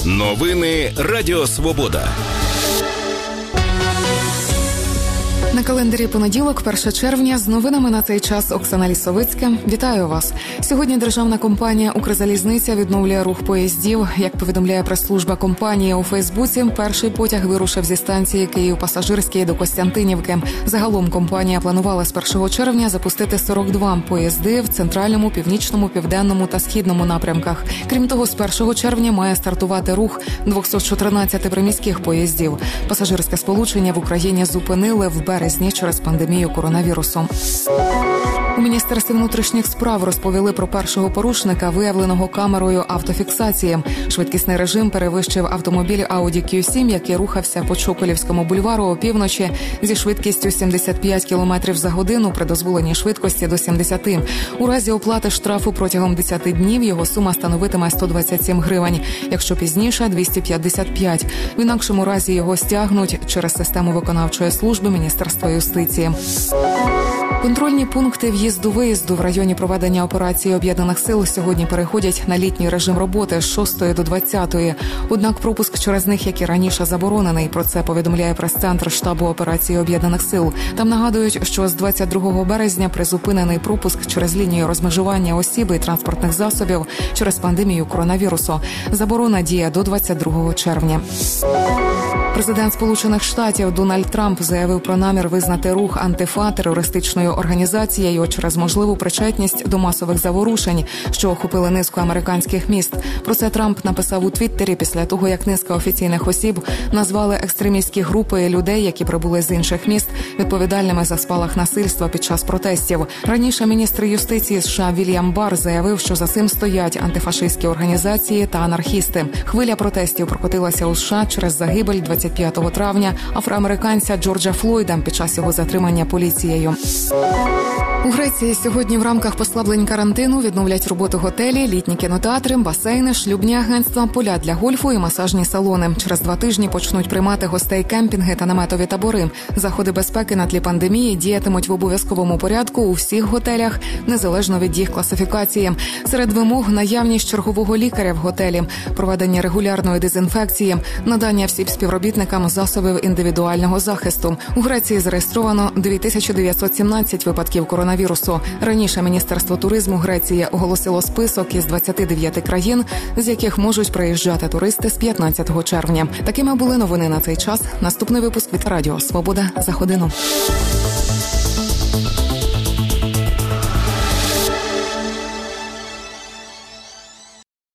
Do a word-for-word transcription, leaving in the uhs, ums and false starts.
Новини Радіо Свобода. На календарі понеділок, перше червня, з новинами на цей час Оксана Лісовицька. Вітаю вас. Сьогодні державна компанія «Укрзалізниця» відновлює рух поїздів. Як повідомляє прес-служба компанії у Фейсбуці, перший потяг вирушив зі станції Київ-Пасажирський до Костянтинівки. Загалом компанія планувала з першого червня запустити сорок два поїзди в центральному, північному, південному та східному напрямках. Крім того, з першого червня має стартувати рух двісті чотирнадцять приміських поїздів. Пасажирське сполучення в Україні зупинили в березні через пандемію коронавірусу. У Міністерстві внутрішніх справ розповіли про першого порушника, виявленого камерою автофіксації. Швидкісний режим перевищив автомобіль Audi кью сім, який рухався по Чоколівському бульвару опівночі зі швидкістю сімдесят п'ять кілометрів за годину при дозволеній швидкості до сімдесят. У разі оплати штрафу протягом десять днів його сума становитиме сто двадцять сім гривень, якщо пізніше – двісті п'ятдесят п'ять. В інакшому разі його стягнуть через систему виконавчої служби Міністерства юстиції. Контрольні пункти в'їзду-виїзду в районі проведення операції Об'єднаних сил сьогодні переходять на літній режим роботи з шостої до двадцятої. Однак пропуск через них, як і раніше, заборонений. Про це повідомляє прес-центр штабу операції Об'єднаних сил. Там нагадують, що з двадцять другого березня призупинений пропуск через лінію розмежування осіб і транспортних засобів через пандемію коронавірусу. Заборона діє до двадцять другого червня. Президент Сполучених Штатів Дональд Трамп заявив про намір визнати рух Антифа терористичною організацією через можливу причетність до масових заворушень, що охопили низку американських міст. Про це Трамп написав у Твіттері після того, як низка офіційних осіб назвали екстремістські групи людей, які прибули з інших міст, відповідальними за спалах насильства під час протестів. Раніше міністр юстиції США Вільям Барр заявив, що за цим стоять антифашистські організації та анархісти. Хвиля протестів прокотилася у США через загибель двадцять п'ятого травня афроамериканця Джорджа Флойда під час його затримання поліцією. У Греції сьогодні в рамках послаблень карантину відновлять роботу готелі, літні кінотеатри, басейни, шлюбні агентства, поля для гольфу і масажні салони. Через два тижні почнуть приймати гостей кемпінги та наметові табори. Заходи безпеки на тлі пандемії діятимуть в обов'язковому порядку у всіх готелях, незалежно від їх класифікації. Серед вимог – наявність чергового лікаря в готелі, проведення регулярної дезінфекції, надання всім співробітникам засобів індивідуального захисту. У Греції зареєстровано дві тисячі дев'ятсот сімнадцять випадків коронавірусу. Раніше Міністерство туризму Греції оголосило список із двадцяти дев'яти країн, з яких можуть приїжджати туристи з п'ятнадцятого червня. Такими були новини на цей час. Наступний випуск від Радіо Свобода за годину.